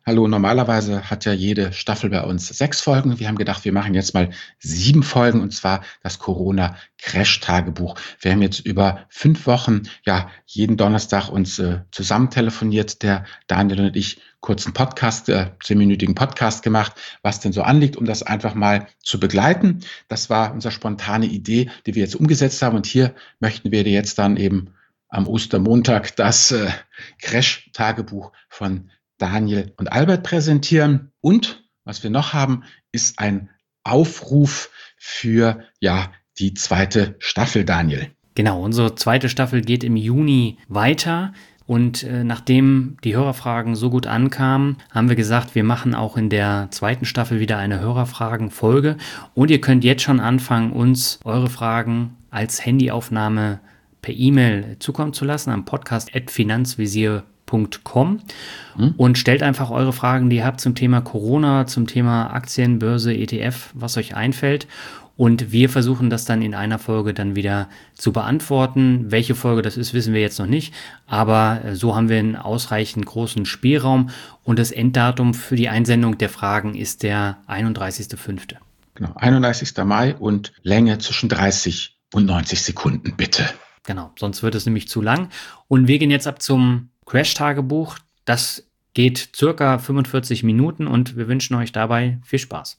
Hallo, normalerweise hat ja jede Staffel bei uns 6 Folgen. Wir haben gedacht, wir machen jetzt mal 7 Folgen, und zwar das Corona-Crash-Tagebuch. Wir haben jetzt über 5 Wochen, ja, jeden Donnerstag uns zusammen telefoniert, der Daniel und ich, kurzen Podcast, 10-minütigen Podcast gemacht, was denn so anliegt, um das einfach mal zu begleiten. Das war unsere spontane Idee, die wir jetzt umgesetzt haben. Und hier möchten wir dir jetzt dann eben am Ostermontag das Crash-Tagebuch von Daniel und Albert präsentieren. Und was wir noch haben, ist ein Aufruf für die zweite Staffel, Daniel. Genau, unsere zweite Staffel geht im Juni weiter. Und nachdem die Hörerfragen so gut ankamen, haben wir gesagt, wir machen auch in der zweiten Staffel wieder eine Hörerfragen-Folge. Und ihr könnt jetzt schon anfangen, uns eure Fragen als Handyaufnahme per E-Mail zukommen zu lassen am podcast@finanzvisier.com und stellt einfach eure Fragen, die ihr habt zum Thema Corona, zum Thema Aktien, Börse, ETF, was euch einfällt. Und wir versuchen das dann in einer Folge dann wieder zu beantworten. Welche Folge das ist, wissen wir jetzt noch nicht. Aber so haben wir einen ausreichend großen Spielraum. Und das Enddatum für die Einsendung der Fragen ist der 31.05. Genau, 31. Mai und Länge zwischen 30 und 90 Sekunden, bitte. Genau, sonst wird es nämlich zu lang. Und wir gehen jetzt ab zum Crash-Tagebuch. Das geht circa 45 Minuten und wir wünschen euch dabei viel Spaß.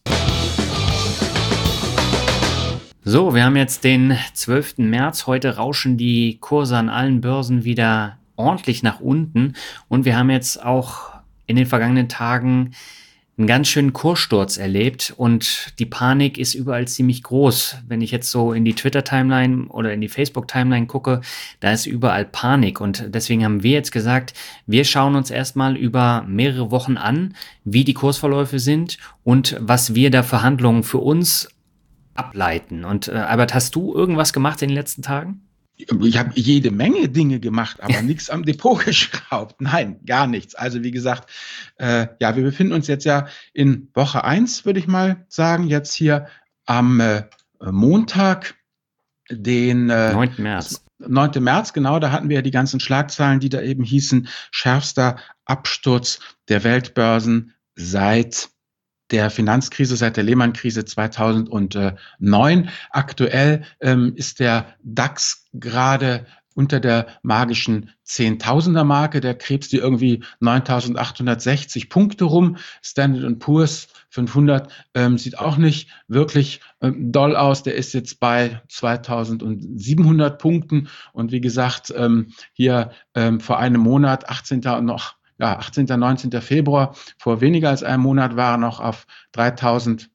So, wir haben jetzt den 12. März. Heute rauschen die Kurse an allen Börsen wieder ordentlich nach unten. Und wir haben jetzt auch in den vergangenen Tagen einen ganz schönen Kurssturz erlebt und die Panik ist überall ziemlich groß. Wenn ich jetzt so in die Twitter-Timeline oder in die Facebook-Timeline gucke, da ist überall Panik und deswegen haben wir jetzt gesagt, wir schauen uns erstmal über mehrere Wochen an, wie die Kursverläufe sind und was wir da für Handlungen für uns ableiten. Und Albert, hast du irgendwas gemacht in den letzten Tagen? Ich habe jede Menge Dinge gemacht, aber nichts am Depot geschraubt. Nein, gar nichts. Also wie gesagt, wir befinden uns jetzt ja in Woche 1, würde ich mal sagen. Jetzt hier am Montag, den 9. März. 9. März, genau, da hatten wir ja die ganzen Schlagzeilen, die da eben hießen, schärfster Absturz der Weltbörsen seit der Finanzkrise, seit der Lehman-Krise 2009. Aktuell ist der DAX gerade unter der magischen 10.000er-Marke. Der krebst die irgendwie 9.860 Punkte rum. Standard & Poor's 500 sieht auch nicht wirklich doll aus. Der ist jetzt bei 2.700 Punkten. Und wie gesagt, hier vor einem Monat, 18. 19. Februar, vor weniger als einem Monat, war er noch auf 3.380,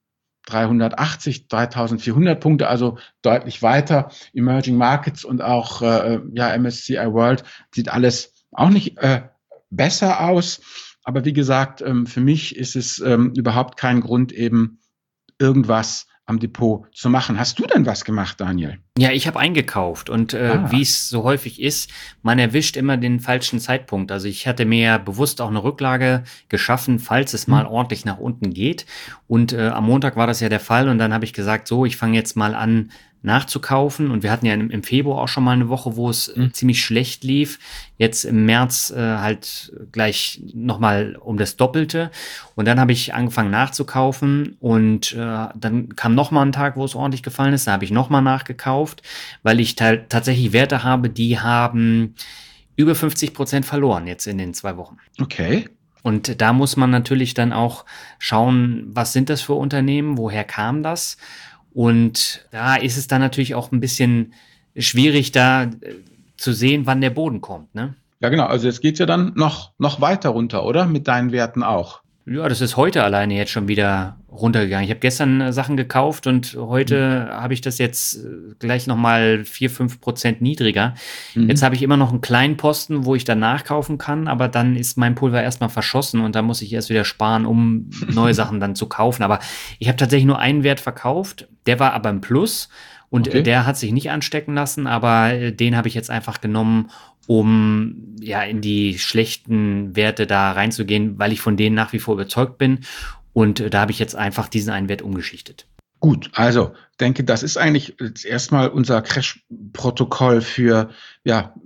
3.400 Punkte, also deutlich weiter. Emerging Markets und auch MSCI World sieht alles auch nicht besser aus. Aber wie gesagt, für mich ist es überhaupt kein Grund, eben irgendwas am Depot zu machen. Hast du denn was gemacht, Daniel? Ja, ich habe eingekauft und wie es so häufig ist, man erwischt immer den falschen Zeitpunkt. Also ich hatte mir bewusst auch eine Rücklage geschaffen, falls es mal ordentlich nach unten geht. Und am Montag war das ja der Fall und dann habe ich gesagt, so, ich fange jetzt mal an nachzukaufen. Und wir hatten ja im Februar auch schon mal eine Woche, wo es ziemlich schlecht lief. Jetzt im März halt gleich nochmal um das Doppelte. Und dann habe ich angefangen nachzukaufen und dann kam nochmal ein Tag, wo es ordentlich gefallen ist. Da habe ich nochmal nachgekauft, weil ich tatsächlich Werte habe, die haben über 50% verloren jetzt in den 2 Wochen. Okay. Und da muss man natürlich dann auch schauen, was sind das für Unternehmen, woher kam das? Und da ist es dann natürlich auch ein bisschen schwierig, da zu sehen, wann der Boden kommt, ne? Ja, genau. Also jetzt geht's ja dann noch weiter runter, oder? Mit deinen Werten auch. Ja, das ist heute alleine jetzt schon wieder runtergegangen. Ich habe gestern Sachen gekauft und heute habe ich das jetzt gleich nochmal 4-5% niedriger. Jetzt habe ich immer noch einen kleinen Posten, wo ich dann nachkaufen kann, aber dann ist mein Pulver erstmal verschossen und da muss ich erst wieder sparen, um neue Sachen dann zu kaufen. Aber ich habe tatsächlich nur einen Wert verkauft, der war aber im Plus und der hat sich nicht anstecken lassen, aber den habe ich jetzt einfach genommen, um ja in die schlechten Werte da reinzugehen, weil ich von denen nach wie vor überzeugt bin. Und da habe ich jetzt einfach diesen einen Wert umgeschichtet. Gut, also denke, das ist eigentlich jetzt erstmal unser Crash-Protokoll für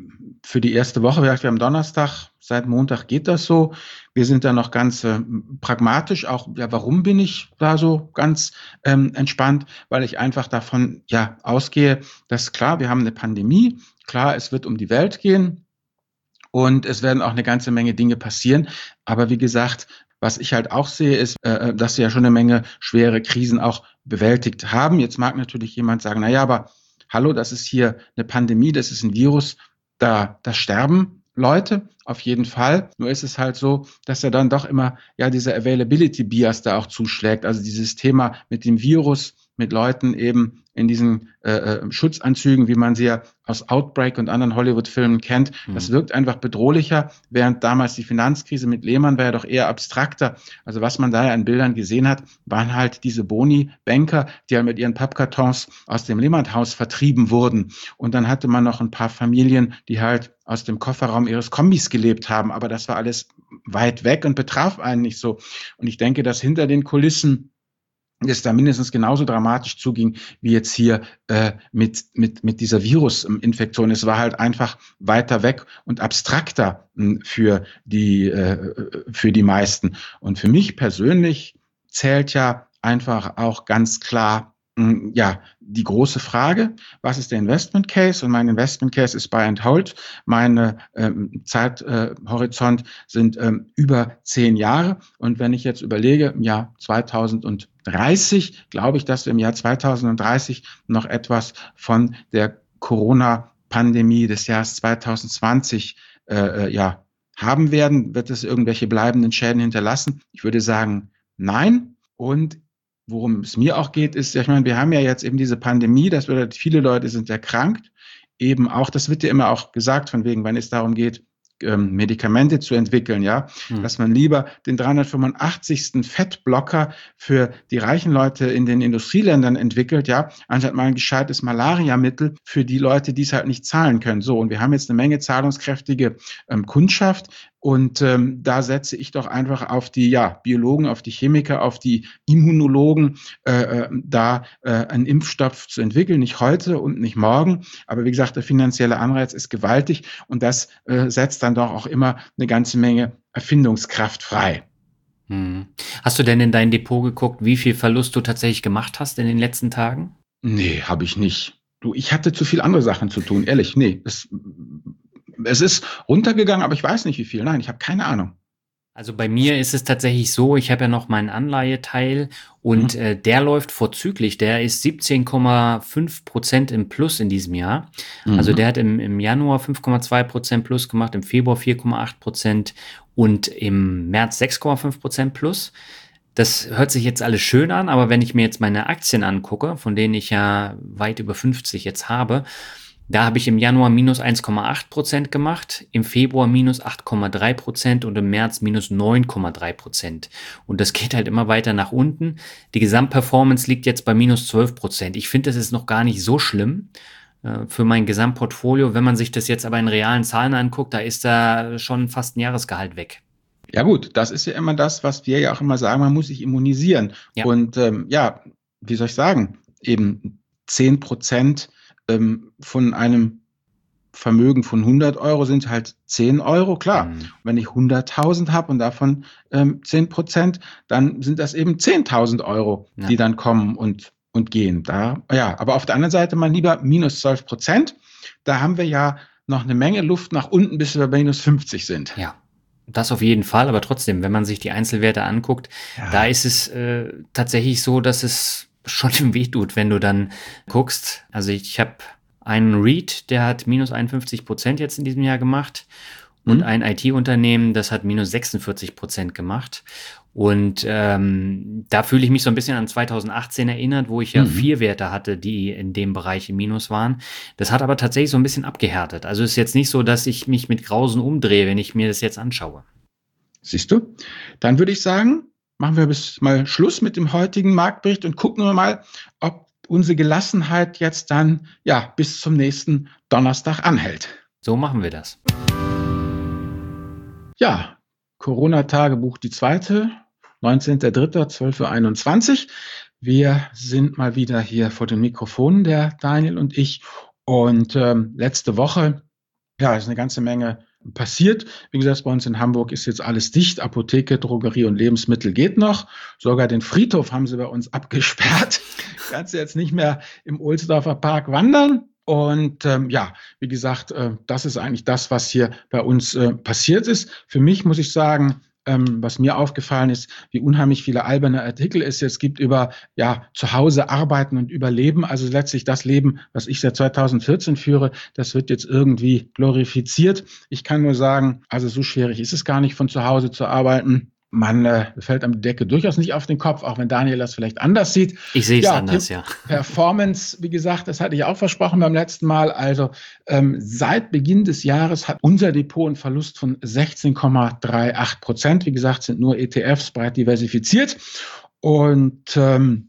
für die erste Woche, wir haben Donnerstag, seit Montag geht das so. Wir sind da noch ganz pragmatisch, auch, ja, warum bin ich da so ganz entspannt? Weil ich einfach davon ja ausgehe, dass klar, wir haben eine Pandemie, klar, es wird um die Welt gehen und es werden auch eine ganze Menge Dinge passieren. Aber wie gesagt, was ich halt auch sehe, ist, dass wir ja schon eine Menge schwere Krisen auch bewältigt haben. Jetzt mag natürlich jemand sagen, na ja, aber hallo, das ist hier eine Pandemie, das ist ein Virus, da sterben Leute, auf jeden Fall. Nur ist es halt so, dass ja dann doch immer ja dieser Availability Bias da auch zuschlägt. Also dieses Thema mit dem Virus, mit Leuten eben in diesen Schutzanzügen, wie man sie ja aus Outbreak und anderen Hollywood-Filmen kennt. Das wirkt einfach bedrohlicher, während damals die Finanzkrise mit Lehman war ja doch eher abstrakter. Also was man da ja an Bildern gesehen hat, waren halt diese Boni-Banker, die ja mit ihren Pappkartons aus dem Lehman-Haus vertrieben wurden. Und dann hatte man noch ein paar Familien, die halt aus dem Kofferraum ihres Kombis gelebt haben. Aber das war alles weit weg und betraf einen nicht so. Und ich denke, dass hinter den Kulissen es da mindestens genauso dramatisch zuging, wie jetzt hier mit dieser Virusinfektion. Es war halt einfach weiter weg und abstrakter für die meisten. Und für mich persönlich zählt ja einfach auch ganz klar, ja, die große Frage, was ist der Investment Case? Und mein Investment Case ist Buy and Hold. Meine Zeithorizont sind über 10 Jahre. Und wenn ich jetzt überlege, im Jahr 2030, glaube ich, dass wir im Jahr 2030 noch etwas von der Corona-Pandemie des Jahres 2020 ja, haben werden. Wird es irgendwelche bleibenden Schäden hinterlassen? Ich würde sagen, nein. Und worum es mir auch geht, ist, ich meine, wir haben ja jetzt eben diese Pandemie, das bedeutet, viele Leute sind erkrankt, eben auch, das wird ja immer auch gesagt, von wegen, wenn es darum geht, Medikamente zu entwickeln, ja, dass man lieber den 385. Fettblocker für die reichen Leute in den Industrieländern entwickelt, ja, anstatt mal ein gescheites Malariamittel für die Leute, die es halt nicht zahlen können. So, und wir haben jetzt eine Menge zahlungskräftige Kundschaft. Und da setze ich doch einfach auf die Biologen, auf die Chemiker, auf die Immunologen, da einen Impfstoff zu entwickeln. Nicht heute und nicht morgen. Aber wie gesagt, der finanzielle Anreiz ist gewaltig und das setzt dann doch auch immer eine ganze Menge Erfindungskraft frei. Hast du denn in dein Depot geguckt, wie viel Verlust du tatsächlich gemacht hast in den letzten Tagen? Nee, habe ich nicht. Du, ich hatte zu viel andere Sachen zu tun, ehrlich. Nee, es ist runtergegangen, aber ich weiß nicht wie viel. Nein, ich habe keine Ahnung. Also bei mir ist es tatsächlich so, ich habe ja noch meinen Anleiheteil und der läuft vorzüglich. Der ist 17,5% im Plus in diesem Jahr. Also der hat im Januar 5,2% Plus gemacht, im Februar 4,8% und im März 6,5% Plus. Das hört sich jetzt alles schön an, aber wenn ich mir jetzt meine Aktien angucke, von denen ich ja weit über 50 jetzt habe, da habe ich im Januar minus 1,8% gemacht, im Februar minus 8,3% und im März minus 9,3%. Und das geht halt immer weiter nach unten. Die Gesamtperformance liegt jetzt bei minus 12%. Ich finde, das ist noch gar nicht so schlimm für mein Gesamtportfolio. Wenn man sich das jetzt aber in realen Zahlen anguckt, da ist da schon fast ein Jahresgehalt weg. Ja gut, das ist ja immer das, was wir ja auch immer sagen, man muss sich immunisieren. Ja. Und wie soll ich sagen, eben 10% von einem Vermögen von 100 Euro sind halt 10 Euro, klar. Wenn ich 100.000 habe und davon 10%, dann sind das eben 10.000 Euro, die dann kommen und gehen. Aber auf der anderen Seite mal lieber minus 12%. Da haben wir ja noch eine Menge Luft nach unten, bis wir bei minus 50 sind. Ja. Das auf jeden Fall, aber trotzdem, wenn man sich die Einzelwerte anguckt, da ist es tatsächlich so, dass es schon weh tut, wenn du dann guckst. Also ich habe einen REIT, der hat minus 51% jetzt in diesem Jahr gemacht und ein IT-Unternehmen, das hat minus 46% gemacht. Und da fühle ich mich so ein bisschen an 2018 erinnert, wo ich ja 4 Werte hatte, die in dem Bereich im Minus waren. Das hat aber tatsächlich so ein bisschen abgehärtet. Also ist jetzt nicht so, dass ich mich mit Grausen umdrehe, wenn ich mir das jetzt anschaue. Siehst du? Dann würde ich sagen, machen wir mal Schluss mit dem heutigen Marktbericht und gucken wir mal, ob unsere Gelassenheit jetzt dann bis zum nächsten Donnerstag anhält. So machen wir das. Ja, Corona-Tagebuch die zweite, 19.03.12:21 Uhr. Wir sind mal wieder hier vor den Mikrofonen, der Daniel und ich. Und letzte Woche Ja, ist eine ganze Menge passiert. Wie gesagt, bei uns in Hamburg ist jetzt alles dicht. Apotheke, Drogerie und Lebensmittel geht noch. Sogar den Friedhof haben sie bei uns abgesperrt. Kannst du jetzt nicht mehr im Ohlsdorfer Park wandern. Und ja, wie gesagt, das ist eigentlich das, was hier bei uns passiert ist. Für mich muss ich sagen, was mir aufgefallen ist, wie unheimlich viele alberne Artikel es jetzt gibt über ja, zu Hause arbeiten und überleben. Also letztlich das Leben, was ich seit 2014 führe, das wird jetzt irgendwie glorifiziert. Ich kann nur sagen, also so schwierig ist es gar nicht, von zu Hause zu arbeiten. Man fällt am Decke durchaus nicht auf den Kopf, auch wenn Daniel das vielleicht anders sieht. Ich sehe es Ja, anders, ja. Performance, wie gesagt, das hatte ich auch versprochen beim letzten Mal. Also seit Beginn des Jahres hat unser Depot einen Verlust von 16,38%. Wie gesagt, sind nur ETFs breit diversifiziert. Und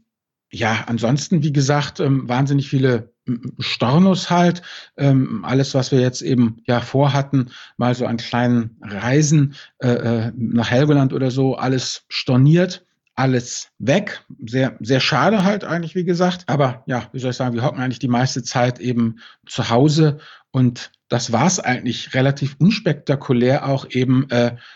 ja, ansonsten, wie gesagt, wahnsinnig viele Stornos halt. Alles, was wir jetzt eben ja vorhatten, mal so an kleinen Reisen nach Helgoland oder so, alles storniert, alles weg. Sehr, sehr schade halt eigentlich, wie gesagt. Aber ja, wie soll ich sagen, wir hocken eigentlich die meiste Zeit eben zu Hause und das war es eigentlich relativ unspektakulär auch eben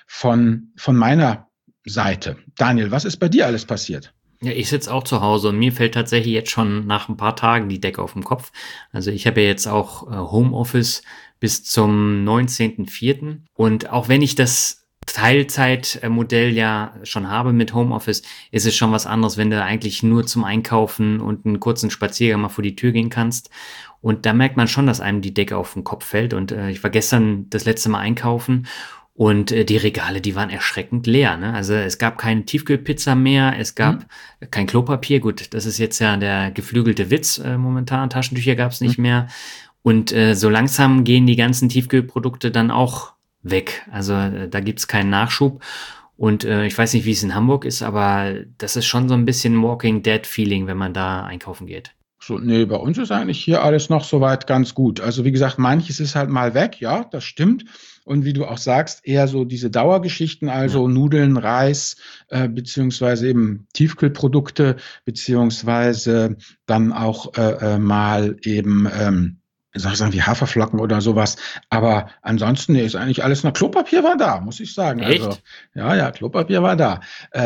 von meiner Seite. Daniel, was ist bei dir alles passiert? Ja, ich sitze auch zu Hause und mir fällt tatsächlich jetzt schon nach ein paar Tagen die Decke auf den Kopf. Also ich habe ja jetzt auch Homeoffice bis zum 19.04. Und auch wenn ich das Teilzeitmodell ja schon habe mit Homeoffice, ist es schon was anderes, wenn du eigentlich nur zum Einkaufen und einen kurzen Spaziergang mal vor die Tür gehen kannst. Und da merkt man schon, dass einem die Decke auf den Kopf fällt. Und ich war gestern das letzte Mal einkaufen. Und die Regale, die waren erschreckend leer. Ne? Also es gab keine Tiefkühlpizza mehr, es gab kein Klopapier. Gut, das ist jetzt ja der geflügelte Witz momentan. Taschentücher gab es nicht mehr. Und so langsam gehen die ganzen Tiefkühlprodukte dann auch weg. Also da gibt's keinen Nachschub. Und ich weiß nicht, wie es in Hamburg ist, aber das ist schon so ein bisschen Walking Dead Feeling, wenn man da einkaufen geht. So, nee, bei uns ist eigentlich hier alles noch soweit ganz gut. Also wie gesagt, manches ist halt mal weg, ja, das stimmt. Und wie du auch sagst, eher so diese Dauergeschichten, Ja. also Nudeln, Reis, beziehungsweise eben Tiefkühlprodukte, beziehungsweise dann auch mal eben, soll ich sagen, wie Haferflocken oder sowas. Aber ansonsten nee, ist eigentlich alles noch. Klopapier war da, muss ich sagen. Also Echt? ja, ja, Klopapier war da.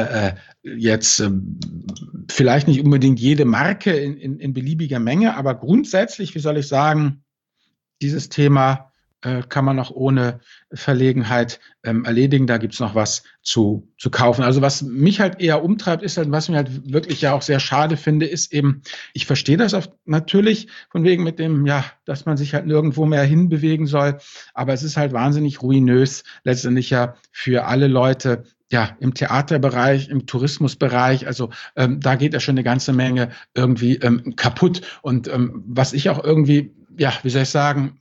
Jetzt vielleicht nicht unbedingt jede Marke in beliebiger Menge, aber grundsätzlich, wie soll ich sagen, dieses Thema kann man auch ohne Verlegenheit erledigen. Da gibt's noch was zu kaufen. Also was mich halt eher umtreibt, ist halt, was mir halt wirklich ja auch sehr schade finde, ist eben, ich verstehe das oft natürlich von wegen mit dem, ja, dass man sich halt nirgendwo mehr hinbewegen soll. Aber es ist halt wahnsinnig ruinös, letztendlich ja für alle Leute, ja, im Theaterbereich, im Tourismusbereich, also da geht ja schon eine ganze Menge irgendwie kaputt. Und was ich auch irgendwie, ja, wie soll ich sagen,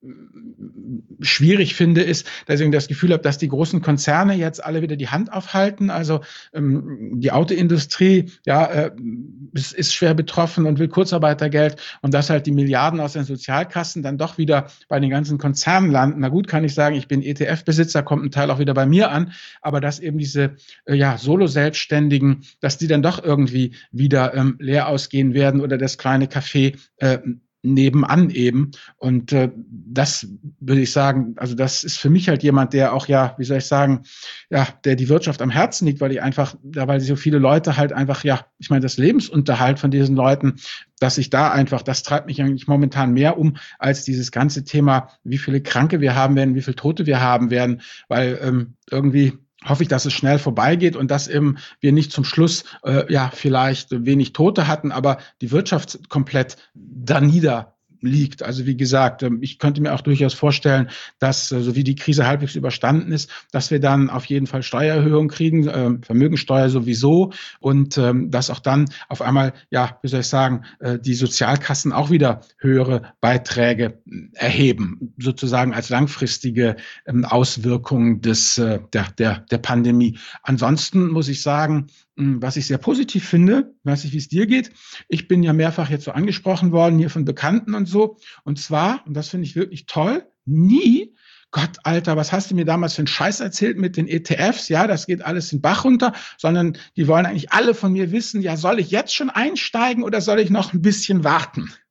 schwierig finde, ist, dass ich das Gefühl habe, dass die großen Konzerne jetzt alle wieder die Hand aufhalten. Also die Autoindustrie, ja, ist schwer betroffen und will Kurzarbeitergeld und dass halt die Milliarden aus den Sozialkassen dann doch wieder bei den ganzen Konzernen landen. Na gut, kann ich sagen, ich bin ETF-Besitzer, kommt ein Teil auch wieder bei mir an, aber dass eben diese ja, Solo-Selbstständigen, dass die dann doch irgendwie wieder leer ausgehen werden oder das kleine Café nebenan eben. Und das würde ich sagen, also das ist für mich halt jemand, der auch ja, wie soll ich sagen, ja, der die Wirtschaft am Herzen liegt, weil ich einfach, ja, weil so viele Leute halt einfach, ja, ich meine, das Lebensunterhalt von diesen Leuten, dass ich da einfach, das treibt mich eigentlich momentan mehr um, als dieses ganze Thema, wie viele Kranke wir haben werden, wie viele Tote wir haben werden, weil irgendwie hoffe ich, dass es schnell vorbeigeht und dass eben wir nicht zum Schluss ja vielleicht wenig Tote hatten, aber die Wirtschaft komplett da niederliegt. Also wie gesagt, ich könnte mir auch durchaus vorstellen, dass so wie die Krise halbwegs überstanden ist, dass wir dann auf jeden Fall Steuererhöhungen kriegen, Vermögensteuer sowieso und dass auch dann auf einmal, ja, wie soll ich sagen, die Sozialkassen auch wieder höhere Beiträge erheben, sozusagen als langfristige Auswirkungen der Pandemie. Ansonsten muss ich sagen, was ich sehr positiv finde, weiß nicht, wie es dir geht. Ich bin ja mehrfach jetzt so angesprochen worden, hier von Bekannten und so. Und zwar, und das finde ich wirklich toll, nie, Gott, Alter, was hast du mir damals für einen Scheiß erzählt mit den ETFs? Ja, das geht alles den Bach runter, sondern die wollen eigentlich alle von mir wissen, ja, soll ich jetzt schon einsteigen oder soll ich noch ein bisschen warten?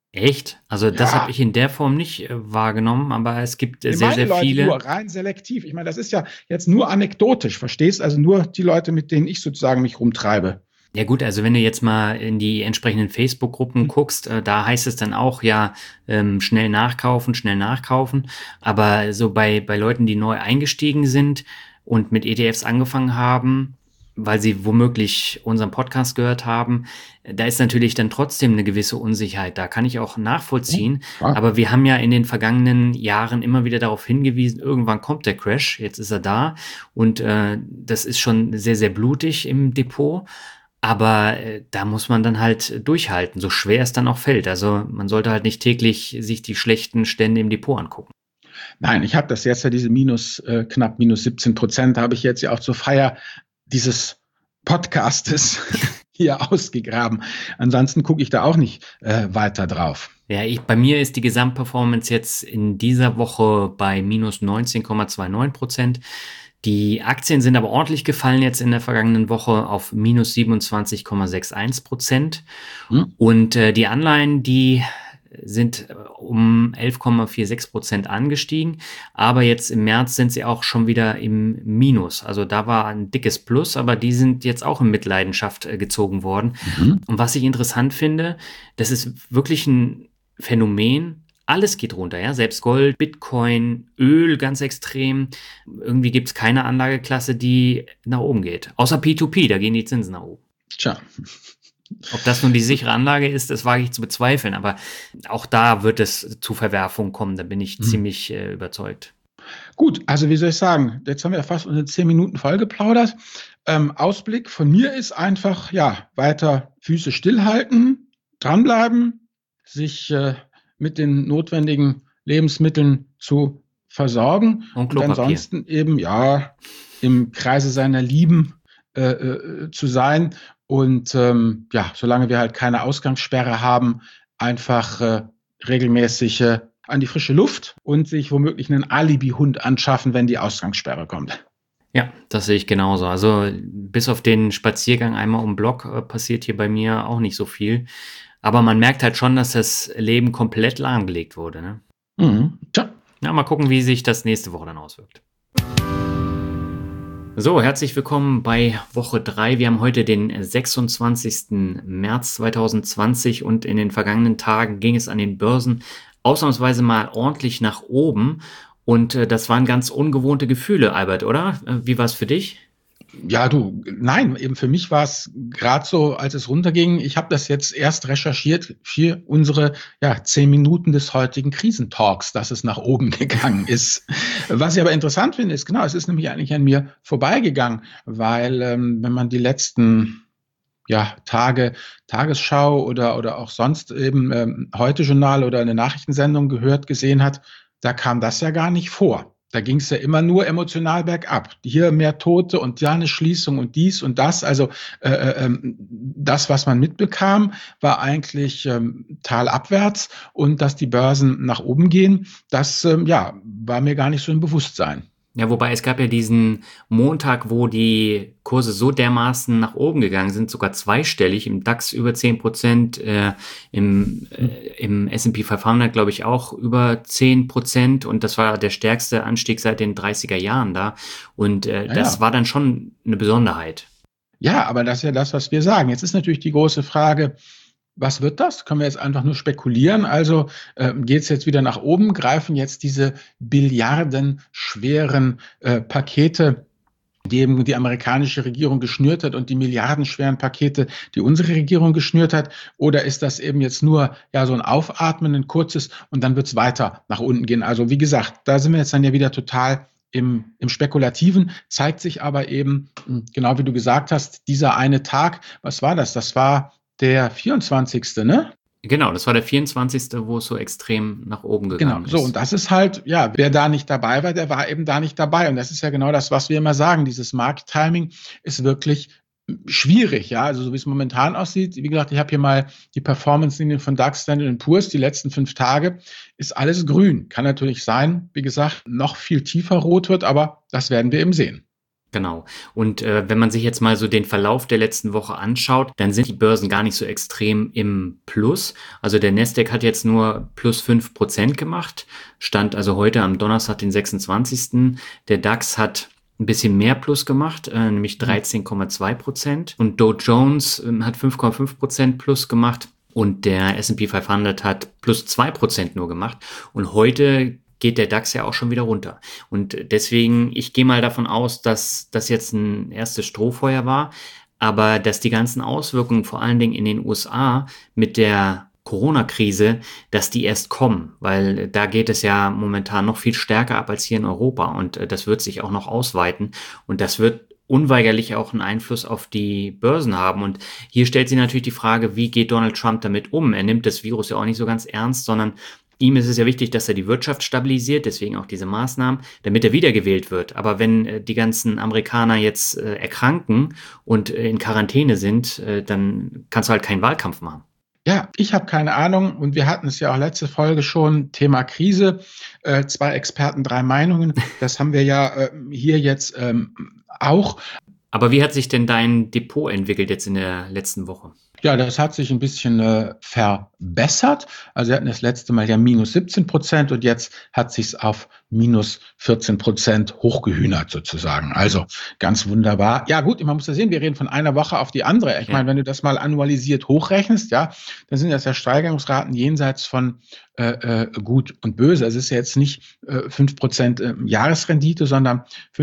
Echt? Also das habe Ja, ich in der Form nicht wahrgenommen, aber es gibt ich sehr, meine sehr Leute viele. nur rein selektiv. Ich meine, das ist ja jetzt nur anekdotisch, verstehst? Also nur die Leute, mit denen ich sozusagen mich rumtreibe. Ja gut, also wenn du jetzt mal in die entsprechenden Facebook-Gruppen guckst, da heißt es dann auch ja schnell nachkaufen, schnell nachkaufen. Aber so bei Leuten, die neu eingestiegen sind und mit ETFs angefangen haben, weil sie womöglich unseren Podcast gehört haben, da ist natürlich dann trotzdem eine gewisse Unsicherheit. Da kann ich auch Ja, nachvollziehen. klar. Aber wir haben ja in den vergangenen Jahren immer wieder darauf hingewiesen, irgendwann kommt der Crash, jetzt ist er da. Und das ist schon sehr, sehr blutig im Depot. Aber da muss man dann halt durchhalten, so schwer es dann auch fällt. Also man sollte halt nicht täglich sich die schlechten Stände im Depot angucken. Nein, ich habe das jetzt ja diese knapp minus 17% habe ich jetzt ja auch zur Feier dieses Podcastes hier ausgegraben. Ansonsten gucke ich da auch nicht weiter drauf. Ja, bei mir ist die Gesamtperformance jetzt in dieser Woche bei minus 19,29%. Die Aktien sind aber ordentlich gefallen jetzt in der vergangenen Woche auf minus 27,61%. Hm? Und die Anleihen, die sind um 11,46% angestiegen. Aber jetzt im März sind sie auch schon wieder im Minus. Also da war ein dickes Plus, aber die sind jetzt auch in Mitleidenschaft gezogen worden. Mhm. Und was ich interessant finde, das ist wirklich ein Phänomen. Alles geht runter, ja. Selbst Gold, Bitcoin, Öl ganz extrem. Irgendwie gibt es keine Anlageklasse, die nach oben geht. Außer P2P, da gehen die Zinsen nach oben. Tja. Ob das nun die sichere Anlage ist, das wage ich zu bezweifeln. Aber auch da wird es zu Verwerfungen kommen, da bin ich ziemlich überzeugt. Gut, also wie soll ich sagen, jetzt haben wir ja fast unsere 10 Minuten voll geplaudert. Ausblick von mir ist einfach, ja, weiter Füße stillhalten, dranbleiben, sich mit den notwendigen Lebensmitteln zu versorgen Und und Klopapier. ansonsten eben, ja, im Kreise seiner Lieben zu sein. Und ja, solange wir halt keine Ausgangssperre haben, einfach regelmäßig an die frische Luft und sich womöglich einen Alibi-Hund anschaffen, wenn die Ausgangssperre kommt. Ja, das sehe ich genauso. Also bis auf den Spaziergang einmal um den Block passiert hier bei mir auch nicht so viel. Aber man merkt halt schon, dass das Leben komplett lahmgelegt wurde. Ne? Tja. Ja, mal gucken, wie sich das nächste Woche dann auswirkt. So, herzlich willkommen bei Woche 3. Wir haben heute den 26. März 2020 und in den vergangenen Tagen ging es an den Börsen ausnahmsweise mal ordentlich nach oben. Und das waren ganz ungewohnte Gefühle, Albert, oder? Wie war es für dich? Ja, du, nein, eben für mich war es gerade so, als es runterging. Ich habe das jetzt erst recherchiert für unsere 10 Minuten des heutigen Krisentalks, dass es nach oben gegangen ist. Was ich aber interessant finde, ist genau, es ist nämlich eigentlich an mir vorbeigegangen, weil wenn man die letzten Tage, Tagesschau oder auch sonst eben Heute-Journal oder eine Nachrichtensendung gehört, gesehen hat, da kam das ja gar nicht vor. Da ging es ja immer nur emotional bergab. Hier mehr Tote und ja eine Schließung und dies und das. Also das, was man mitbekam, war eigentlich talabwärts und dass die Börsen nach oben gehen, das war mir gar nicht so im Bewusstsein. Ja, wobei es gab ja diesen Montag, wo die Kurse so dermaßen nach oben gegangen sind, sogar zweistellig, im DAX über 10%, im S&P 500 glaube ich auch über 10% und das war der stärkste Anstieg seit den 30er Jahren da und das war dann schon eine Besonderheit. Ja, aber das ist ja das, was wir sagen. Jetzt ist natürlich die große Frage, was wird das? Können wir jetzt einfach nur spekulieren? Also geht es jetzt wieder nach oben? Greifen jetzt diese billiardenschweren Pakete, die eben die amerikanische Regierung geschnürt hat und die milliardenschweren Pakete, die unsere Regierung geschnürt hat? Oder ist das eben jetzt nur so ein Aufatmen, ein kurzes und dann wird es weiter nach unten gehen? Also wie gesagt, da sind wir jetzt dann ja wieder total im Spekulativen, zeigt sich aber eben, genau wie du gesagt hast, dieser eine Tag, was war das? Das war der 24. Ne? Genau, das war der 24., wo es so extrem nach oben gegangen ist. Genau, so, und das ist halt, wer da nicht dabei war, der war eben da nicht dabei. Und das ist ja genau das, was wir immer sagen. Dieses Markttiming ist wirklich schwierig, also so wie es momentan aussieht. Wie gesagt, ich habe hier mal die Performance-Linien von DAX, Standard & Poor's, die letzten 5 Tage, ist alles grün. Kann natürlich sein, wie gesagt, noch viel tiefer rot wird, aber das werden wir eben sehen. Genau. Und wenn man sich jetzt mal so den Verlauf der letzten Woche anschaut, dann sind die Börsen gar nicht so extrem im Plus. Also der Nasdaq hat jetzt nur plus 5% gemacht, stand also heute am Donnerstag, den 26. Der DAX hat ein bisschen mehr Plus gemacht, nämlich 13,2%. Und Dow Jones hat 5,5% Plus gemacht. Und der S&P 500 hat plus 2% nur gemacht. Und heute geht der DAX ja auch schon wieder runter. Und deswegen, ich gehe mal davon aus, dass das jetzt ein erstes Strohfeuer war, aber dass die ganzen Auswirkungen, vor allen Dingen in den USA mit der Corona-Krise, dass die erst kommen, weil da geht es ja momentan noch viel stärker ab als hier in Europa und das wird sich auch noch ausweiten und das wird unweigerlich auch einen Einfluss auf die Börsen haben. Und hier stellt sich natürlich die Frage, wie geht Donald Trump damit um? Er nimmt das Virus ja auch nicht so ganz ernst, sondern ihm ist es ja wichtig, dass er die Wirtschaft stabilisiert, deswegen auch diese Maßnahmen, damit er wiedergewählt wird. Aber wenn die ganzen Amerikaner jetzt erkranken und in Quarantäne sind, dann kannst du halt keinen Wahlkampf machen. Ja, ich habe keine Ahnung und wir hatten es ja auch letzte Folge schon, Thema Krise, 2 Experten, 3 Meinungen. Das haben wir ja hier jetzt auch. Aber wie hat sich denn dein Depot entwickelt jetzt in der letzten Woche? Ja, das hat sich ein bisschen verbessert. Also wir hatten das letzte Mal ja minus 17% und jetzt hat sich's auf minus 14% hochgehühnert sozusagen. Also ganz wunderbar. Ja gut, man muss ja sehen, wir reden von einer Woche auf die andere. Ich meine, wenn du das mal annualisiert hochrechnest, ja, dann sind das ja Steigerungsraten jenseits von gut und böse. Also es ist ja jetzt nicht 5% Jahresrendite, sondern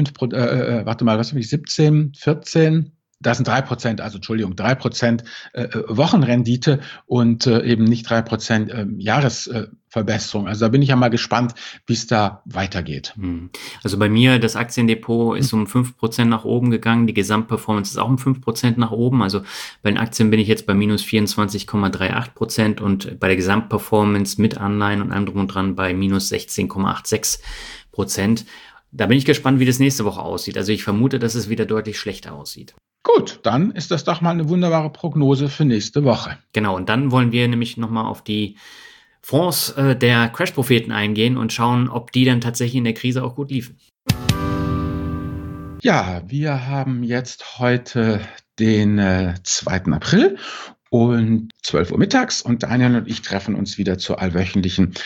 17, 14. Das sind 3%, also Entschuldigung, 3% Wochenrendite und eben nicht 3% Jahresverbesserung. Also da bin ich ja mal gespannt, wie es da weitergeht. Also bei mir, das Aktiendepot ist um 5% nach oben gegangen. Die Gesamtperformance ist auch um 5% nach oben. Also bei den Aktien bin ich jetzt bei minus 24,38% und bei der Gesamtperformance mit Anleihen und allem drum und dran bei minus 16,86%. Da bin ich gespannt, wie das nächste Woche aussieht. Also ich vermute, dass es wieder deutlich schlechter aussieht. Gut, dann ist das doch mal eine wunderbare Prognose für nächste Woche. Genau, und dann wollen wir nämlich nochmal auf die Fonds der Crash-Propheten eingehen und schauen, ob die dann tatsächlich in der Krise auch gut liefen. Ja, wir haben jetzt heute den 2. April und 12 Uhr mittags und Daniel und ich treffen uns wieder zur allwöchentlichen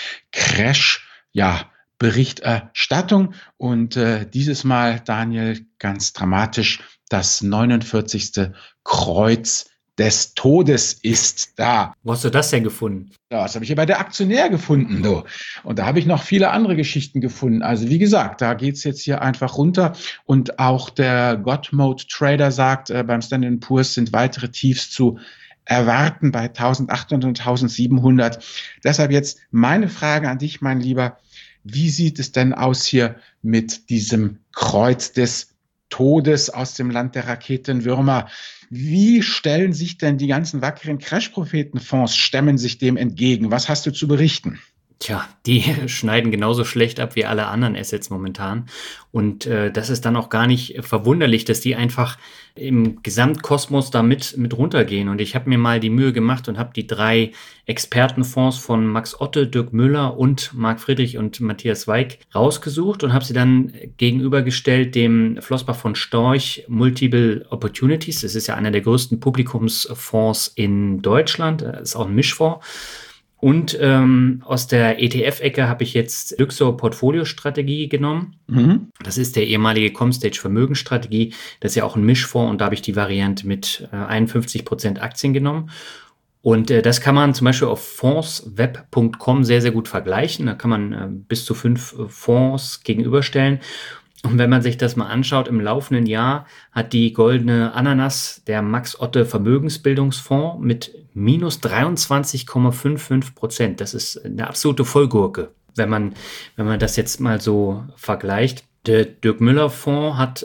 Berichterstattung und dieses Mal, Daniel, ganz dramatisch, das 49. Kreuz des Todes ist da. Wo hast du das denn gefunden? Ja, das habe ich hier bei der Aktionär gefunden. So. Und da habe ich noch viele andere Geschichten gefunden. Also wie gesagt, da geht's jetzt hier einfach runter. Und auch der God-Mode Trader sagt, beim Standard & Poor's sind weitere Tiefs zu erwarten bei 1800 und 1700. Deshalb jetzt meine Frage an dich, mein Lieber. Wie sieht es denn aus hier mit diesem Kreuz des Todes aus dem Land der Raketenwürmer? Wie stellen sich denn die ganzen wackeren Crash-Propheten-Fonds, stemmen sich dem entgegen? Was hast du zu berichten? Tja, die schneiden genauso schlecht ab wie alle anderen Assets momentan. Und das ist dann auch gar nicht verwunderlich, dass die einfach im Gesamtkosmos da mit runtergehen. Und ich habe mir mal die Mühe gemacht und habe die 3 Expertenfonds von Max Otte, Dirk Müller und Marc Friedrich und Matthias Weig rausgesucht und habe sie dann gegenübergestellt dem Flossbach von Storch Multiple Opportunities. Das ist ja einer der größten Publikumsfonds in Deutschland. Das ist auch ein Mischfonds. Und aus der ETF-Ecke habe ich jetzt Luxor Portfolio-Strategie genommen. Das ist der ehemalige Comstage Vermögensstrategie. Das ist ja auch ein Mischfonds und da habe ich die Variante mit 51% Aktien genommen. Und das kann man zum Beispiel auf fondsweb.com sehr, sehr gut vergleichen. Da kann man bis zu 5 Fonds gegenüberstellen. Und wenn man sich das mal anschaut, im laufenden Jahr hat die goldene Ananas, der Max Otte Vermögensbildungsfonds, mit minus 23,55%. Das ist eine absolute Vollgurke, wenn man das jetzt mal so vergleicht. Der Dirk Müller Fonds hat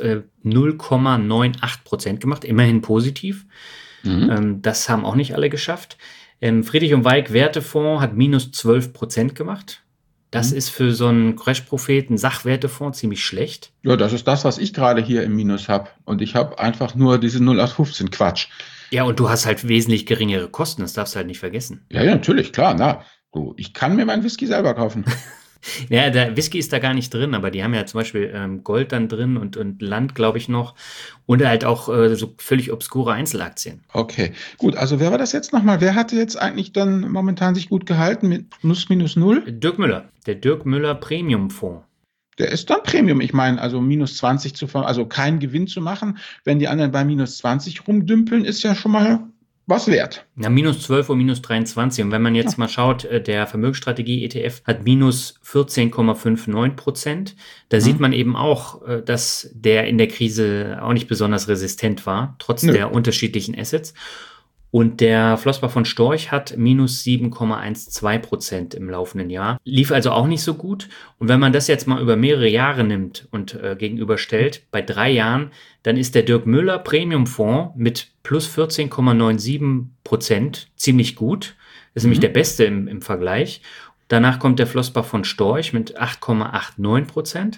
0,98% gemacht, immerhin positiv. Das haben auch nicht alle geschafft. Friedrich und Weig Wertefonds hat minus 12% gemacht. Das ist für so einen Crash-Propheten Sachwertefonds ziemlich schlecht. Ja, das ist das, was ich gerade hier im Minus habe. Und ich habe einfach nur diese 0815 Quatsch. Ja, und du hast halt wesentlich geringere Kosten, das darfst du halt nicht vergessen. Ja, natürlich, klar. Na, ich kann mir meinen Whisky selber kaufen. Ja, der Whisky ist da gar nicht drin, aber die haben ja zum Beispiel Gold dann drin und Land, glaube ich, noch. Und halt auch so völlig obskure Einzelaktien. Okay, gut. Also wer war das jetzt nochmal? Wer hatte jetzt eigentlich dann momentan sich gut gehalten mit Plus minus null? Dirk Müller, der Dirk Müller Premium-Fonds. Der ist dann Premium. Ich meine, also minus 20 also keinen Gewinn zu machen, wenn die anderen bei minus 20 rumdümpeln, ist ja schon mal was wert. Ja, minus 12 und minus 23. Und wenn man jetzt Ja. mal schaut, der Vermögensstrategie-ETF hat minus 14,59%. Da sieht man eben auch, dass der in der Krise auch nicht besonders resistent war, trotz Nö. der unterschiedlichen Assets. Und der Flossbach von Storch hat minus 7,12% im laufenden Jahr. Lief also auch nicht so gut. Und wenn man das jetzt mal über mehrere Jahre nimmt und gegenüberstellt, bei 3 Jahren, dann ist der Dirk Müller Premium-Fonds mit plus 14,97% ziemlich gut. Das ist nämlich der beste im Vergleich. Danach kommt der Flossbach von Storch mit 8,89%.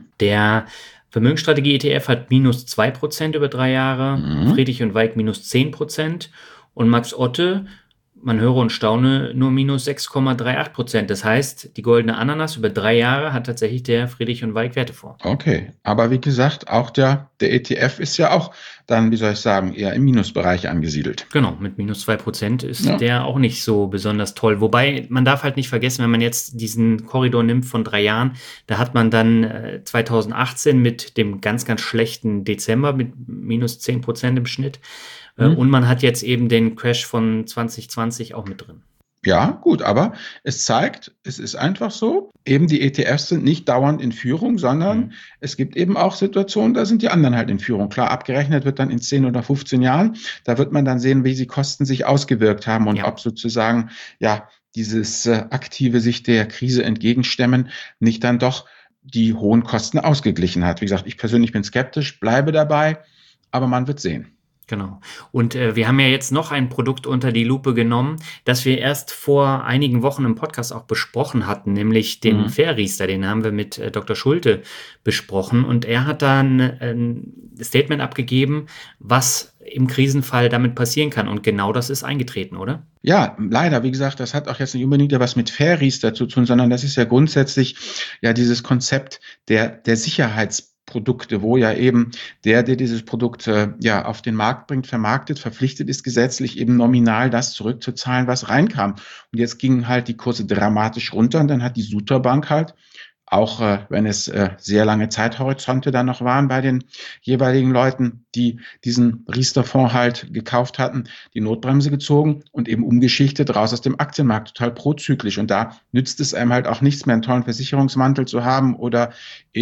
Der Vermögensstrategie-ETF hat minus 2% über 3 Jahre, Friedrich und Weig minus 10% und Max Otte, man höre und staune, nur minus 6,38%. Das heißt, die goldene Ananas über 3 Jahre hat tatsächlich der Friedrich und Weig Wertefonds. Okay, aber wie gesagt, auch der ETF ist ja auch dann, wie soll ich sagen, eher im Minusbereich angesiedelt. Genau, mit minus 2% ist der auch nicht so besonders toll. Wobei, man darf halt nicht vergessen, wenn man jetzt diesen Korridor nimmt von 3 Jahren, da hat man dann 2018 mit dem ganz, ganz schlechten Dezember mit minus 10% im Schnitt. Und man hat jetzt eben den Crash von 2020 auch mit drin. Ja, gut, aber es zeigt, es ist einfach so, eben die ETFs sind nicht dauernd in Führung, sondern es gibt eben auch Situationen, da sind die anderen halt in Führung. Klar, abgerechnet wird dann in 10 oder 15 Jahren, da wird man dann sehen, wie die Kosten sich ausgewirkt haben und ob sozusagen, ja, dieses aktive sich der Krise entgegenstemmen nicht dann doch die hohen Kosten ausgeglichen hat. Wie gesagt, ich persönlich bin skeptisch, bleibe dabei, aber man wird sehen. Genau. Und wir haben ja jetzt noch ein Produkt unter die Lupe genommen, das wir erst vor einigen Wochen im Podcast auch besprochen hatten, nämlich den Fairriester. Den haben wir mit Dr. Schulte besprochen und er hat dann ein Statement abgegeben, was im Krisenfall damit passieren kann. Und genau das ist eingetreten, oder? Ja, leider. Wie gesagt, das hat auch jetzt nicht unbedingt was mit Fairriester zu tun, sondern das ist ja grundsätzlich ja dieses Konzept der Sicherheitsprodukte, wo ja eben der dieses Produkt ja auf den Markt bringt, vermarktet, verpflichtet ist gesetzlich eben nominal das zurückzuzahlen, was reinkam. Und jetzt gingen halt die Kurse dramatisch runter und dann hat die Sutor Bank halt, auch wenn es sehr lange Zeithorizonte dann noch waren bei den jeweiligen Leuten, die diesen Riester-Fonds halt gekauft hatten, die Notbremse gezogen und eben umgeschichtet raus aus dem Aktienmarkt, total prozyklisch. Und da nützt es einem halt auch nichts mehr, einen tollen Versicherungsmantel zu haben oder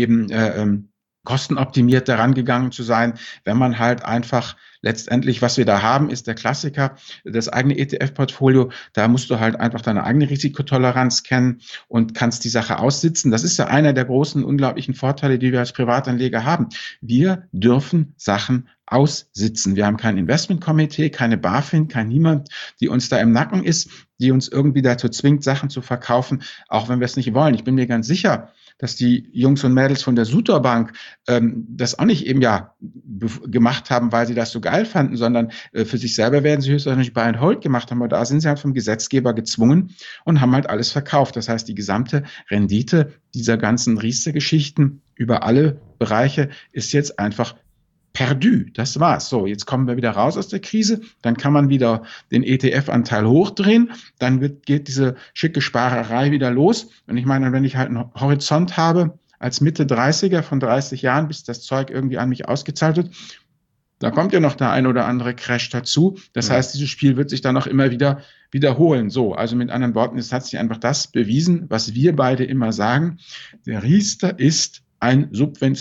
eben kostenoptimiert daran gegangen zu sein, wenn man halt einfach letztendlich, was wir da haben, ist der Klassiker, das eigene ETF-Portfolio. Da musst du halt einfach deine eigene Risikotoleranz kennen und kannst die Sache aussitzen. Das ist ja einer der großen, unglaublichen Vorteile, die wir als Privatanleger haben. Wir dürfen Sachen aussitzen. Wir haben kein Investmentkomitee, keine BaFin, kein niemand, die uns da im Nacken ist, die uns irgendwie dazu zwingt, Sachen zu verkaufen, auch wenn wir es nicht wollen. Ich bin mir ganz sicher, dass die Jungs und Mädels von der Sutor Bank das auch nicht eben gemacht haben, weil sie das so geil fanden, sondern für sich selber werden sie höchstwahrscheinlich Buy and Hold gemacht haben. Aber da sind sie halt vom Gesetzgeber gezwungen und haben halt alles verkauft. Das heißt, die gesamte Rendite dieser ganzen Riester-Geschichten über alle Bereiche ist jetzt einfach perdu, das war's. So, jetzt kommen wir wieder raus aus der Krise, dann kann man wieder den ETF-Anteil hochdrehen, dann geht diese schicke Sparerei wieder los. Und ich meine, wenn ich halt einen Horizont habe, als Mitte 30er von 30 Jahren, bis das Zeug irgendwie an mich ausgezahlt wird, da kommt ja noch der ein oder andere Crash dazu. Das heißt, dieses Spiel wird sich dann auch immer wieder wiederholen. So, also mit anderen Worten, es hat sich einfach das bewiesen, was wir beide immer sagen. Der Riester ist ein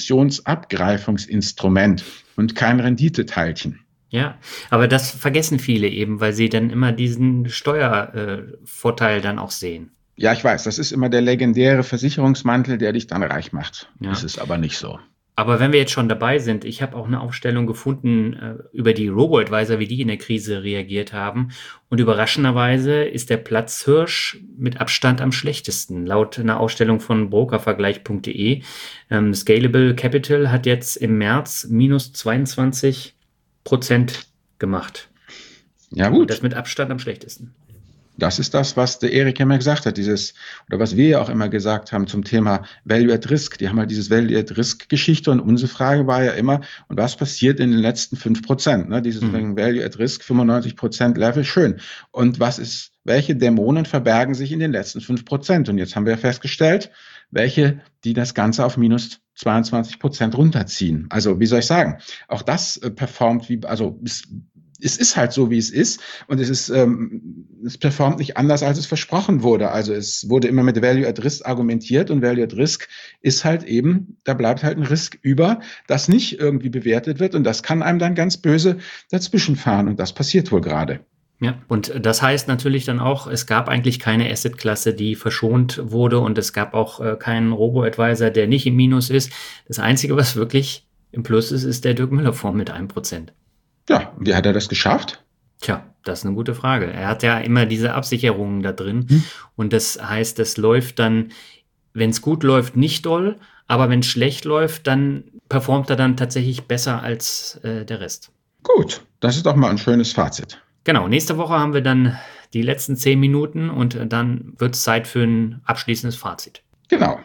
Subventionsabgreifungsinstrument und kein Renditeteilchen. Ja, aber das vergessen viele eben, weil sie dann immer diesen Steuervorteil dann auch sehen. Ja, ich weiß, das ist immer der legendäre Versicherungsmantel, der dich dann reich macht. Ja. Das ist aber nicht so. Aber wenn wir jetzt schon dabei sind, ich habe auch eine Aufstellung gefunden über die Robo-Advisor, wie die in der Krise reagiert haben. Und überraschenderweise ist der Platzhirsch mit Abstand am schlechtesten. Laut einer Ausstellung von brokervergleich.de. Scalable Capital hat jetzt im März minus 22% gemacht. Ja, gut. Und das mit Abstand am schlechtesten. Das ist das, was der Erik ja immer gesagt hat, oder was wir ja auch immer gesagt haben zum Thema Value at Risk. Die haben halt dieses Value at Risk Geschichte und unsere Frage war ja immer, und was passiert in den letzten 5%? Ne? Dieses Value at Risk 95% Level, schön. Und welche Dämonen verbergen sich in den letzten 5%? Und jetzt haben wir ja festgestellt, welche, die das Ganze auf minus 22% runterziehen. Also, wie soll ich sagen? Auch das performt es ist halt so, wie es ist, und es performt nicht anders, als es versprochen wurde. Also es wurde immer mit Value at Risk argumentiert, und Value at Risk ist halt eben, da bleibt halt ein Risk über, das nicht irgendwie bewertet wird, und das kann einem dann ganz böse dazwischenfahren, und das passiert wohl gerade. Ja, und das heißt natürlich dann auch, es gab eigentlich keine Assetklasse, die verschont wurde, und es gab auch keinen Robo-Advisor, der nicht im Minus ist. Das Einzige, was wirklich im Plus ist, ist der Dirk Müller-Fonds mit 1%. Ja, wie hat er das geschafft? Tja, das ist eine gute Frage. Er hat ja immer diese Absicherungen da drin. Und das heißt, das läuft dann, wenn es gut läuft, nicht doll. Aber wenn es schlecht läuft, dann performt er dann tatsächlich besser als der Rest. Gut, das ist doch mal ein schönes Fazit. Genau, nächste Woche haben wir dann die letzten 10 Minuten und dann wird es Zeit für ein abschließendes Fazit. Genau.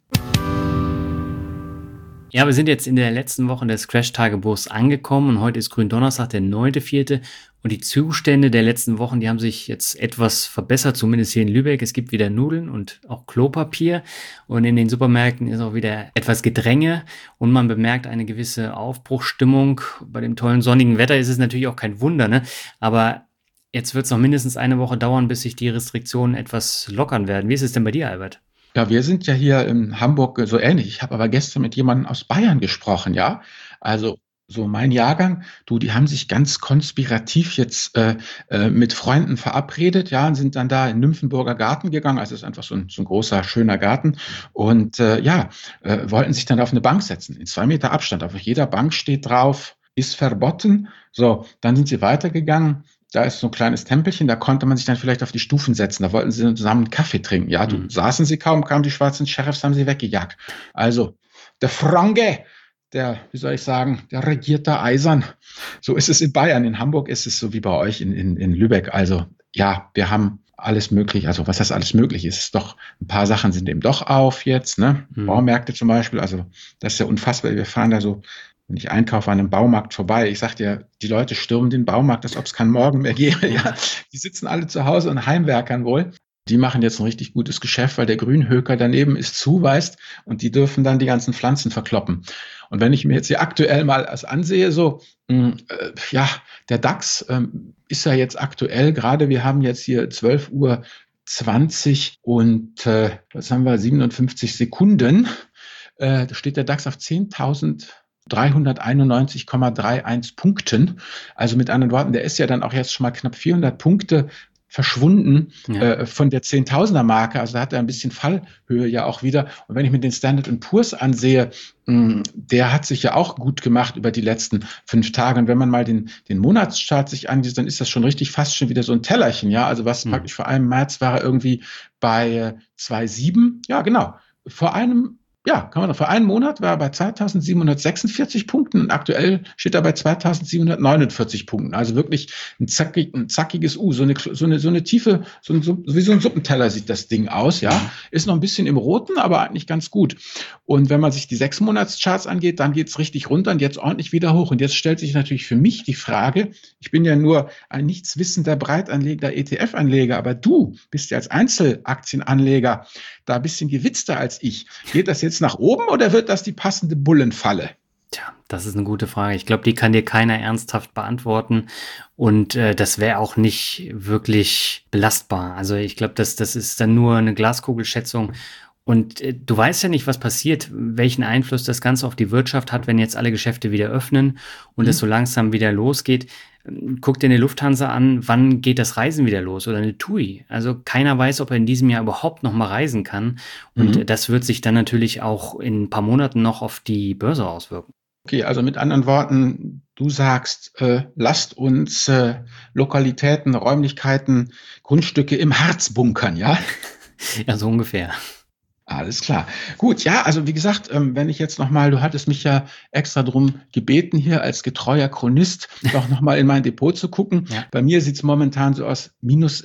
Ja, wir sind jetzt in der letzten Woche des Crash-Tagebuchs angekommen und heute ist Gründonnerstag, der 9.4. Und die Zustände der letzten Wochen, die haben sich jetzt etwas verbessert, zumindest hier in Lübeck. Es gibt wieder Nudeln und auch Klopapier, und in den Supermärkten ist auch wieder etwas Gedränge und man bemerkt eine gewisse Aufbruchsstimmung. Bei dem tollen sonnigen Wetter ist es natürlich auch kein Wunder, ne? Aber jetzt wird es noch mindestens eine Woche dauern, bis sich die Restriktionen etwas lockern werden. Wie ist es denn bei dir, Albert? Ja, wir sind ja hier in Hamburg so ähnlich. Ich habe aber gestern mit jemandem aus Bayern gesprochen, ja. Also so mein Jahrgang, die haben sich ganz konspirativ jetzt mit Freunden verabredet, ja, und sind dann da in Nymphenburger Garten gegangen. Also es ist einfach so ein großer, schöner Garten. Und wollten sich dann auf eine Bank setzen, in 2 Meter Abstand. Auf jeder Bank steht drauf, ist verboten. So, dann sind sie weitergegangen. Da ist so ein kleines Tempelchen, da konnte man sich dann vielleicht auf die Stufen setzen. Da wollten sie zusammen einen Kaffee trinken. Ja, saßen sie kaum, kamen die schwarzen Sheriffs, haben sie weggejagt. Also, der Franke, wie soll ich sagen, der regiert da eisern. So ist es in Bayern. In Hamburg ist es so wie bei euch in Lübeck. Also, ja, wir haben alles möglich. Also, was das alles möglich ist, ist doch, ein paar Sachen sind eben doch auf jetzt, ne? Baumärkte zum Beispiel. Also, das ist ja unfassbar. Wir fahren da so, wenn ich einkaufe, an einem Baumarkt vorbei. Ich sag dir, die Leute stürmen den Baumarkt, als ob es keinen Morgen mehr gäbe. Ja, die sitzen alle zu Hause und heimwerkern wohl. Die machen jetzt ein richtig gutes Geschäft, weil der Grünhöker daneben ist zu, weißt, und die dürfen dann die ganzen Pflanzen verkloppen. Und wenn ich mir jetzt hier aktuell mal ansehe, so, der DAX ist ja jetzt aktuell gerade, wir haben jetzt hier 12:20 Uhr und was haben wir, 57 Sekunden, da steht der DAX auf 10.391,31 Punkten. Also mit anderen Worten, der ist ja dann auch jetzt schon mal knapp 400 Punkte verschwunden von der 10.000er-Marke. Also da hat er ein bisschen Fallhöhe ja auch wieder. Und wenn ich mir den Standard & Poor's ansehe, der hat sich ja auch gut gemacht über die letzten 5 Tage. Und wenn man mal den Monatschart sich ansieht, dann ist das schon richtig fast schon wieder so ein Tellerchen. Ja, also was praktisch vor einem März war er irgendwie bei 2,7. Ja, genau. Vor einem Monat war er bei 2.746 Punkten und aktuell steht er bei 2.749 Punkten. Also wirklich ein zackiges U, so eine Tiefe, wie so ein Suppenteller sieht das Ding aus, ja. Ist noch ein bisschen im Roten, aber eigentlich ganz gut. Und wenn man sich die 6-Monats-Charts angeht, dann geht's richtig runter und jetzt ordentlich wieder hoch. Und jetzt stellt sich natürlich für mich die Frage, ich bin ja nur ein nichtswissender Breitanleger, ETF-Anleger, aber du bist ja als Einzelaktienanleger da ein bisschen gewitzter als ich. Geht das jetzt nach oben oder wird das die passende Bullenfalle? Tja, das ist eine gute Frage. Ich glaube, die kann dir keiner ernsthaft beantworten. Und das wäre auch nicht wirklich belastbar. Also ich glaube, das ist dann nur eine Glaskugelschätzung. Und du weißt ja nicht, was passiert, welchen Einfluss das Ganze auf die Wirtschaft hat, wenn jetzt alle Geschäfte wieder öffnen und es so langsam wieder losgeht. Guck dir eine Lufthansa an, wann geht das Reisen wieder los, oder eine TUI. Also keiner weiß, ob er in diesem Jahr überhaupt noch mal reisen kann. Und das wird sich dann natürlich auch in ein paar Monaten noch auf die Börse auswirken. Okay, also mit anderen Worten, du sagst, lasst uns Lokalitäten, Räumlichkeiten, Grundstücke im Harz bunkern, ja? Ja, so ungefähr. Alles klar. Gut, ja, also wie gesagt, wenn ich jetzt nochmal, du hattest mich ja extra drum gebeten, hier als getreuer Chronist doch nochmal in mein Depot zu gucken. Ja. Bei mir sieht es momentan so aus, minus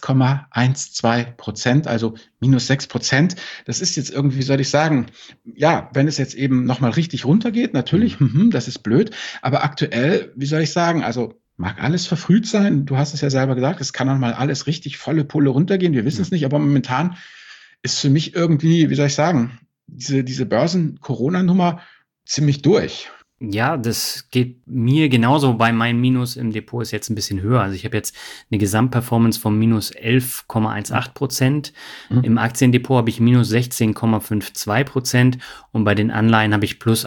6,12%, also minus 6%. Das ist jetzt irgendwie, wie soll ich sagen, ja, wenn es jetzt eben nochmal richtig runtergeht, natürlich, das ist blöd. Aber aktuell, wie soll ich sagen, also mag alles verfrüht sein. Du hast es ja selber gesagt, es kann auch mal alles richtig volle Pulle runtergehen. Wir wissen es nicht, aber momentan ist für mich irgendwie, wie soll ich sagen, diese Börsen-Corona-Nummer ziemlich durch. Ja, das geht mir genauso. Bei meinem Minus im Depot ist jetzt ein bisschen höher. Also ich habe jetzt eine Gesamtperformance von minus 11,18%. Im Aktiendepot habe ich minus 16,52% und bei den Anleihen habe ich plus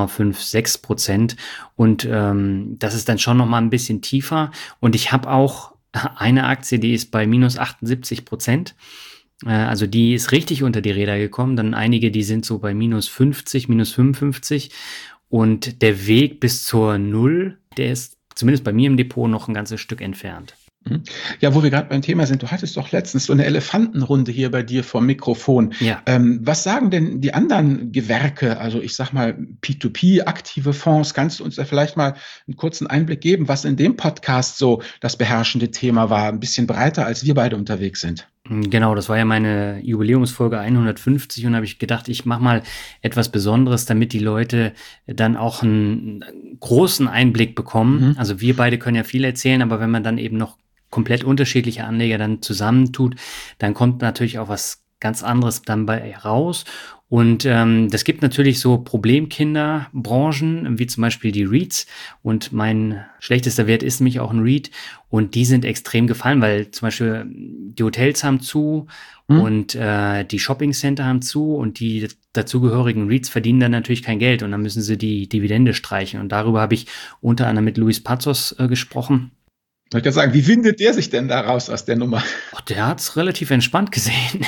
8,56%. Und das ist dann schon nochmal ein bisschen tiefer. Und ich habe auch eine Aktie, die ist bei minus 78%. Also die ist richtig unter die Räder gekommen. Dann einige, die sind so bei minus 50, minus 55. Und der Weg bis zur Null, der ist zumindest bei mir im Depot noch ein ganzes Stück entfernt. Ja, wo wir gerade beim Thema sind, du hattest doch letztens so eine Elefantenrunde hier bei dir vom Mikrofon. Ja. Was sagen denn die anderen Gewerke, also ich sag mal P2P, aktive Fonds? Kannst du uns da vielleicht mal einen kurzen Einblick geben, was in dem Podcast so das beherrschende Thema war? Ein bisschen breiter, als wir beide unterwegs sind. Genau, das war ja meine Jubiläumsfolge 150 und habe ich gedacht, ich mache mal etwas Besonderes, damit die Leute dann auch einen großen Einblick bekommen. Also wir beide können ja viel erzählen, aber wenn man dann eben noch komplett unterschiedliche Anleger dann zusammentut, dann kommt natürlich auch was ganz anderes dann bei raus. Und das gibt natürlich so Problemkinderbranchen, wie zum Beispiel die REITs. Und mein schlechtester Wert ist nämlich auch ein REIT. Und die sind extrem gefallen, weil zum Beispiel die Hotels haben zu und die Shoppingcenter haben zu und die dazugehörigen REITs verdienen dann natürlich kein Geld. Und dann müssen sie die Dividende streichen. Und darüber habe ich unter anderem mit Luis Pazos gesprochen. Ich wollte sagen, wie windet der sich denn da raus aus der Nummer? Ach, der hat's relativ entspannt gesehen.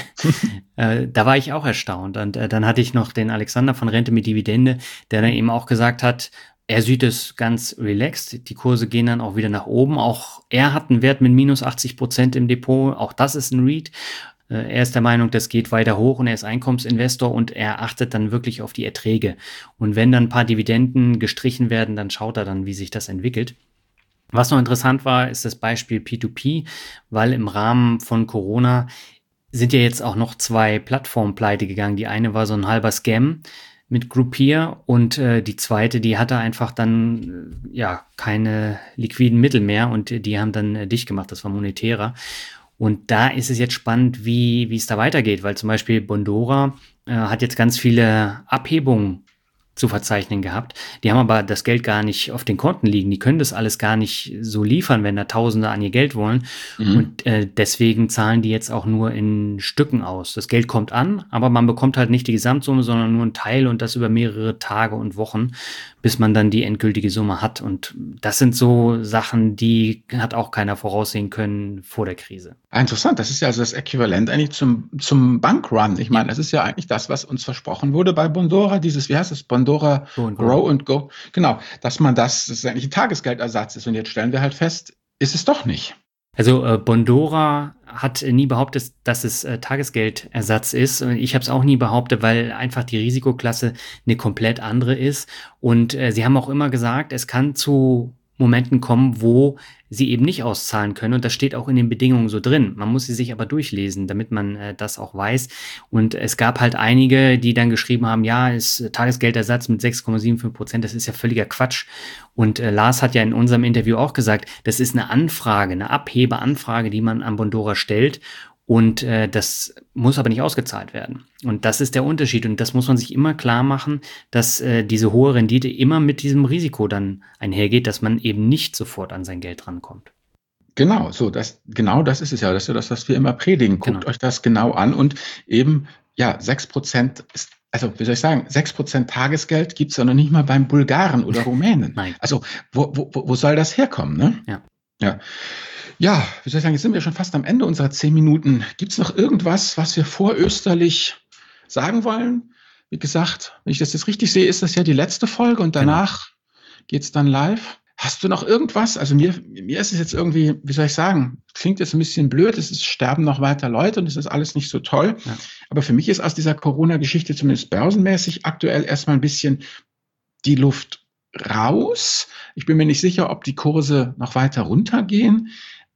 Da war ich auch erstaunt. Und dann hatte ich noch den Alexander von Rente mit Dividende, der dann eben auch gesagt hat, er sieht es ganz relaxed. Die Kurse gehen dann auch wieder nach oben. Auch er hat einen Wert mit minus 80% im Depot. Auch das ist ein REIT. Er ist der Meinung, das geht weiter hoch und er ist Einkommensinvestor und er achtet dann wirklich auf die Erträge. Und wenn dann ein paar Dividenden gestrichen werden, dann schaut er dann, wie sich das entwickelt. Was noch interessant war, ist das Beispiel P2P, weil im Rahmen von Corona sind ja jetzt auch noch 2 Plattformen pleite gegangen. Die eine war so ein halber Scam mit Groupier und die zweite, die hatte einfach dann keine liquiden Mittel mehr und die haben dann dicht gemacht. Das war Monetera. Und da ist es jetzt spannend, wie es da weitergeht, weil zum Beispiel Bondora hat jetzt ganz viele Abhebungen zu verzeichnen gehabt. Die haben aber das Geld gar nicht auf den Konten liegen. Die können das alles gar nicht so liefern, wenn da Tausende an ihr Geld wollen. Und deswegen zahlen die jetzt auch nur in Stücken aus. Das Geld kommt an, aber man bekommt halt nicht die Gesamtsumme, sondern nur einen Teil und das über mehrere Tage und Wochen, bis man dann die endgültige Summe hat. Und das sind so Sachen, die hat auch keiner voraussehen können vor der Krise. Interessant, das ist ja also das Äquivalent eigentlich zum Bankrun. Ich meine, das ist ja eigentlich das, was uns versprochen wurde bei Bondora, dieses, wie heißt es, Bondora Grow and Go. Genau, dass das ist eigentlich ein Tagesgeldersatz ist. Und jetzt stellen wir halt fest, ist es doch nicht. Also Bondora hat nie behauptet, dass es Tagesgeldersatz ist. Ich habe es auch nie behauptet, weil einfach die Risikoklasse eine komplett andere ist. Und sie haben auch immer gesagt, es kann zu Momenten kommen, wo sie eben nicht auszahlen können. Und das steht auch in den Bedingungen so drin. Man muss sie sich aber durchlesen, damit man das auch weiß. Und es gab halt einige, die dann geschrieben haben, ja, ist Tagesgeldersatz mit 6,75%, das ist ja völliger Quatsch. Und Lars hat ja in unserem Interview auch gesagt, das ist eine Anfrage, eine Abhebeanfrage, die man an Bondora stellt. Und das muss aber nicht ausgezahlt werden. Und das ist der Unterschied. Und das muss man sich immer klar machen, dass diese hohe Rendite immer mit diesem Risiko dann einhergeht, dass man eben nicht sofort an sein Geld rankommt. Genau, das ist es ja. Das ist ja das, was wir immer predigen. Guckt euch das genau an. Und eben, 6% ist, also wie soll ich sagen, 6% Tagesgeld gibt es ja noch nicht mal beim Bulgaren oder Rumänen. Nein. Also wo soll das herkommen, ne? Ja. Ja, wie soll ich sagen, jetzt sind wir schon fast am Ende unserer 10 Minuten. Gibt es noch irgendwas, was wir vorösterlich sagen wollen? Wie gesagt, wenn ich das jetzt richtig sehe, ist das ja die letzte Folge und danach geht's dann live. Hast du noch irgendwas? Also mir ist es jetzt irgendwie, wie soll ich sagen, klingt jetzt ein bisschen blöd, sterben noch weiter Leute und es ist alles nicht so toll. Ja. Aber für mich ist aus dieser Corona-Geschichte zumindest börsenmäßig aktuell erstmal ein bisschen die Luft raus. Ich bin mir nicht sicher, ob die Kurse noch weiter runtergehen,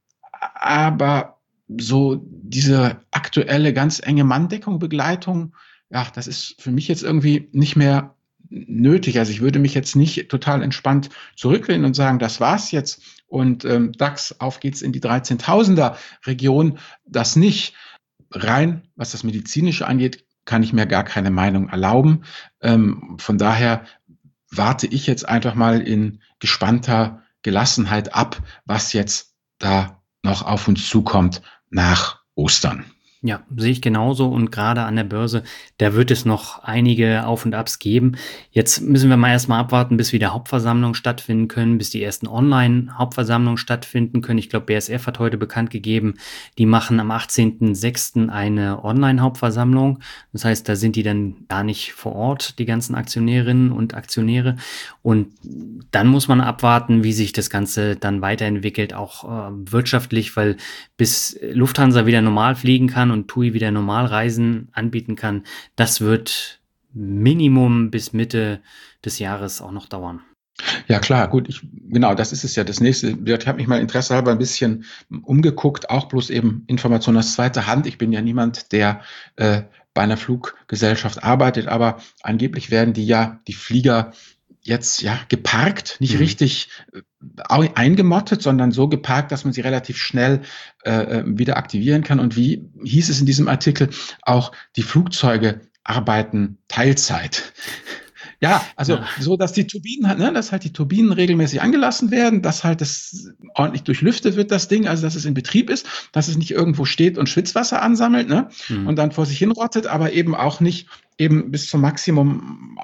aber so diese aktuelle ganz enge Manndeckung, Begleitung, ja, das ist für mich jetzt irgendwie nicht mehr nötig. Also ich würde mich jetzt nicht total entspannt zurücklehnen und sagen, das war's jetzt und DAX, auf geht's in die 13.000er Region. Das nicht. Rein, was das Medizinische angeht, kann ich mir gar keine Meinung erlauben. Von daher warte ich jetzt einfach mal in gespannter Gelassenheit ab, was jetzt da noch auf uns zukommt nach Ostern. Ja, sehe ich genauso und gerade an der Börse, da wird es noch einige Auf und Abs geben. Jetzt müssen wir mal erstmal abwarten, bis wieder Hauptversammlungen stattfinden können, bis die ersten Online-Hauptversammlungen stattfinden können. Ich glaube, BASF hat heute bekannt gegeben, die machen am 18.06. eine Online-Hauptversammlung. Das heißt, da sind die dann gar nicht vor Ort, die ganzen Aktionärinnen und Aktionäre. Und dann muss man abwarten, wie sich das Ganze dann weiterentwickelt, auch wirtschaftlich, weil bis Lufthansa wieder normal fliegen kann und TUI wieder normal Reisen anbieten kann, das wird Minimum bis Mitte des Jahres auch noch dauern. Ja klar, gut, genau, das ist es ja das nächste. Ich habe mich mal interessehalber ein bisschen umgeguckt, auch bloß eben Informationen aus zweiter Hand. Ich bin ja niemand, der bei einer Fluggesellschaft arbeitet, aber angeblich werden die Flieger jetzt ja geparkt, nicht richtig eingemottet, sondern so geparkt, dass man sie relativ schnell wieder aktivieren kann. Und wie hieß es in diesem Artikel, auch die Flugzeuge arbeiten Teilzeit. Ja, also so, dass die Turbinen, dass halt die Turbinen regelmäßig angelassen werden, dass halt das ordentlich durchlüftet wird, das Ding, also dass es in Betrieb ist, dass es nicht irgendwo steht und Schwitzwasser ansammelt, und dann vor sich hin rottet, aber eben auch nicht eben bis zum Maximum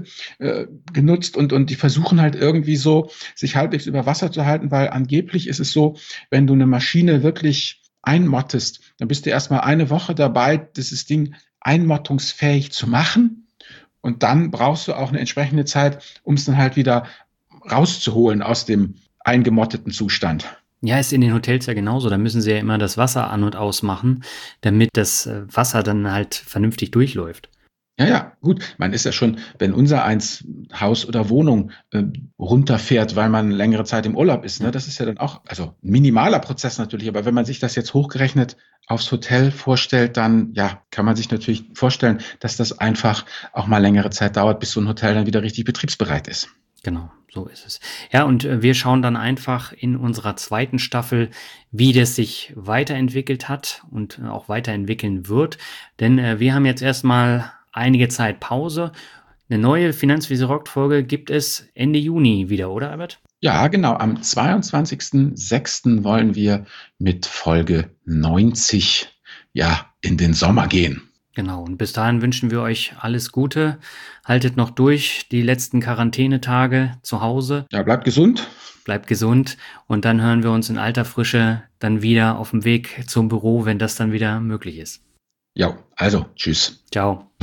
ausgenutzt und die versuchen halt irgendwie so, sich halbwegs über Wasser zu halten, weil angeblich ist es so, wenn du eine Maschine wirklich einmottest, dann bist du erstmal eine Woche dabei, dieses Ding einmottungsfähig zu machen. Und dann brauchst du auch eine entsprechende Zeit, um es dann halt wieder rauszuholen aus dem eingemotteten Zustand. Ja, ist in den Hotels ja genauso. Da müssen sie ja immer das Wasser an- und ausmachen, damit das Wasser dann halt vernünftig durchläuft. Ja, gut. Man ist ja schon, wenn unser eins Haus oder Wohnung runterfährt, weil man längere Zeit im Urlaub ist, das ist ja dann auch, also ein minimaler Prozess natürlich, aber wenn man sich das jetzt hochgerechnet aufs Hotel vorstellt, dann kann man sich natürlich vorstellen, dass das einfach auch mal längere Zeit dauert, bis so ein Hotel dann wieder richtig betriebsbereit ist. Genau, so ist es. Ja, und wir schauen dann einfach in unserer zweiten Staffel, wie das sich weiterentwickelt hat und auch weiterentwickeln wird. Denn wir haben jetzt erstmal einige Zeit Pause. Eine neue Finanzvisier rockt Folge gibt es Ende Juni wieder, oder Albert? Ja, genau. Am 22.06. wollen wir mit Folge 90 in den Sommer gehen. Genau, und bis dahin wünschen wir euch alles Gute. Haltet noch durch die letzten Quarantänetage zu Hause. Ja, bleibt gesund. Bleibt gesund und dann hören wir uns in alter Frische dann wieder auf dem Weg zum Büro, wenn das dann wieder möglich ist. Ja, also tschüss. Ciao.